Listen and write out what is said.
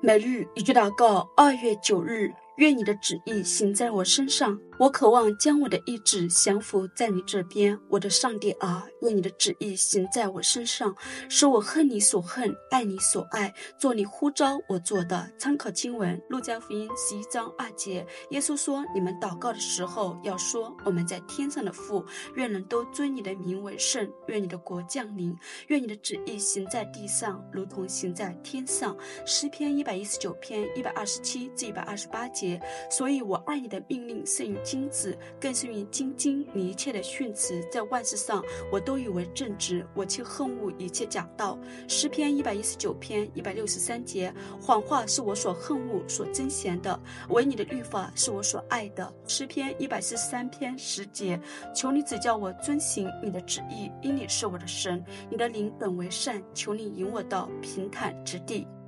每日一句祷告，2月9日，愿你的旨意行在我身上。我渴望将我的意志降服在你这边，我的上帝啊，愿你的旨意行在我身上，使我恨你所恨，爱你所爱，做你呼召我做的。参考经文路加福音11章2节，耶稣说，你们祷告的时候要说，我们在天上的父，愿人都尊你的名为圣，愿你的国降临，愿你的旨意行在地上，如同行在天上。诗篇119篇127至128节，所以我爱你的命令胜于金子，更胜于金金，你一切的训词，在万事上我都以为正直，我却恨恶一切假道。诗篇119篇163节，谎话是我所恨恶所憎嫌的，唯你的律法是我所爱的。诗篇143篇10节，求你指教我遵行你的旨意，因你是我的神，你的灵本为善，求你引我到平坦之地。